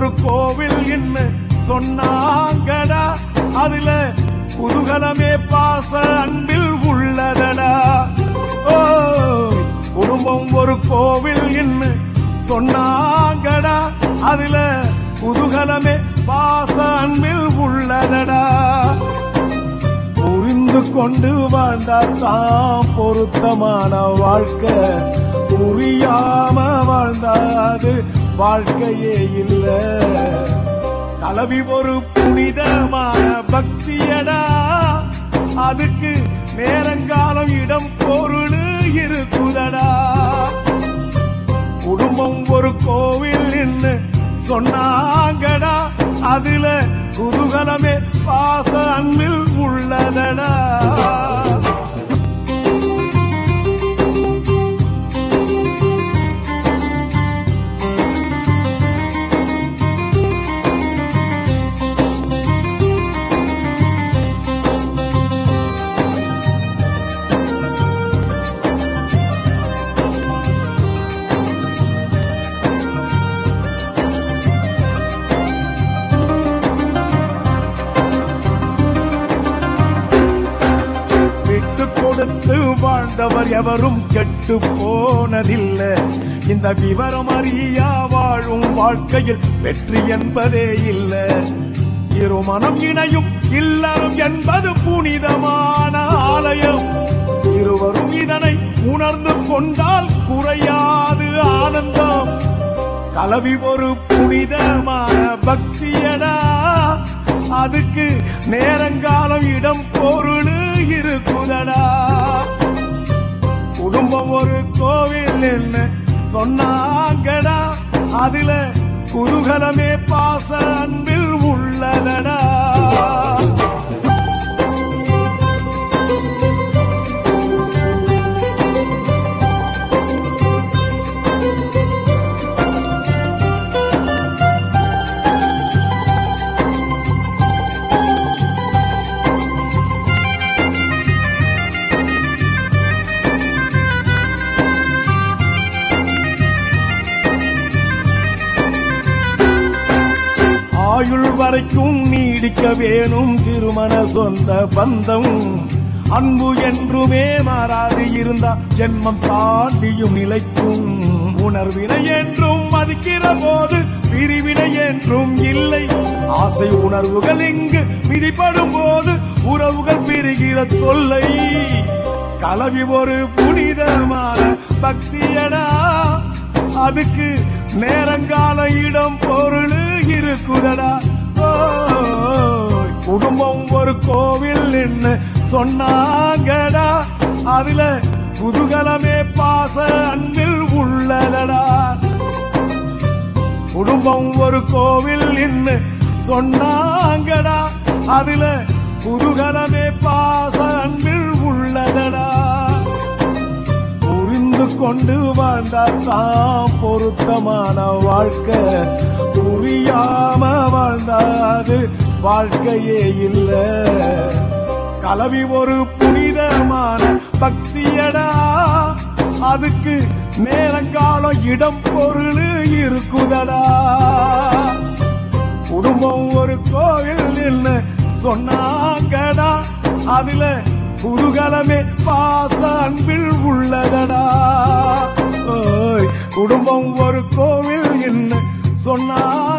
கோவில் என்ன சொன்னாங்கடா, அதுல குதூகலமே பாச அன்பில் உள்ளதடா. ஓ குடும்பம் ஒரு கோவில் என்ன சொன்னாங்கடா, அதுல குதூகலமே பாச அன்பில் உள்ளதடா. புரிந்து கொண்டு வாழ்ந்தாதான் பொருத்தமான வாழ்க்கை, புரியாம வாழ்ந்தாது வாழ்க்கையே இல்ல. கலவி ஒரு புனிதமான பக்தியடா, அதுக்கு நேரங்காலம் இடம் பொருள் இருக்குதடா. குடும்பம் ஒரு கோவில் என்ன சொன்னாங்கடா, அதுல குதூகலமே பாச அன்பில் உள்ளதடா. வாழ்ந்தவர் எவரும் கெட்டு போனதில்லை. இந்த விவரம் அறியா வாழும் வாழ்க்கையில் வெற்றி என்பதே இல்லை. இருமனம் இணையும் இல்லறம் என்பது புனிதமான ஆலயம். இருவரும் இதனை உணர்ந்து கொண்டால் குறையாது ஆனந்தம். கலவி ஒரு புனிதமான பக்தியடா, அதுக்கு நேரங்காலம் இடம் பொருள் இருக்குதடா. குடும்பம் ஒரு கோவில் என்ன சொன்னாங்கடா, அதுல குதூகலமே பாச அன்பில் உள்ளதடா. ஆயுள் வரைக்கும் நீடிக்க வேணும் திருமண சொந்த பந்தம். அன்பு என்றுமே மாறாது இருந்தா ஜென்மம் தாண்டியும் நிலைக்கும். உணர்வினை என்றும் மதிக்கிற போது பிரிவினை என்றும் இல்லை. ஆசை உணர்வுகள் இங்கு விதிப்படும் போது உறவுகள் பிரிகிற தொல்லை. கலவி ஒரு புனிதமான பக்தியடா, அதுக்கு நேரங்கால இடம் பொருள் இருக்குதடா. குடும்பம் ஒரு கோவில் என்ன சொன்னாங்கடா, அதுல குதூகலமே பாச அன்பில் உள்ளதடா. குடும்பம் ஒரு கோவில் என்ன சொன்னாங்கடா, அதுல குதூகலமே பாச அன்பில் உள்ளதடா. புரிந்து கொண்டு வாழ்ந்தாதான் பொருத்தமான வாழ்க்கை, புரியாம வாழ்ந்தாது வாழ்க்கையே இல்ல. கலவி ஒரு புனிதமான பக்தியடா, அதுக்கு நேரங்காலம் இடம் பொருள் இருக்குதடா. குடும்பம் ஒரு கோவில் என்ன சொன்னாங்கடா, அதுல குதூகலமே பாச அன்பில் உள்ளதடா. குடும்பம் ஒரு கோவில் என்ன சொன்னா